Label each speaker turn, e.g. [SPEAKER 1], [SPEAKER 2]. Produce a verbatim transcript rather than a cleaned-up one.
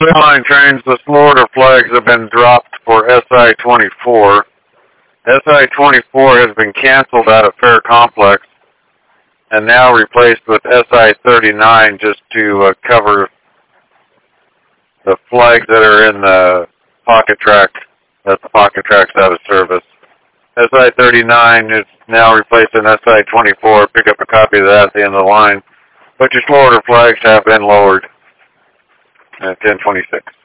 [SPEAKER 1] Line trains, the Florida flags have been dropped for S I twenty-four. S I twenty-four has been canceled out of Fair Complex and now replaced with S I thirty-nine just to uh, cover the flags that are in the pocket track. That the pocket track's out of service. S I thirty-nine is now replacing S I twenty-four. Pick up a copy of that at the end of the line. But your Florida flags have been lowered at ten twenty-six.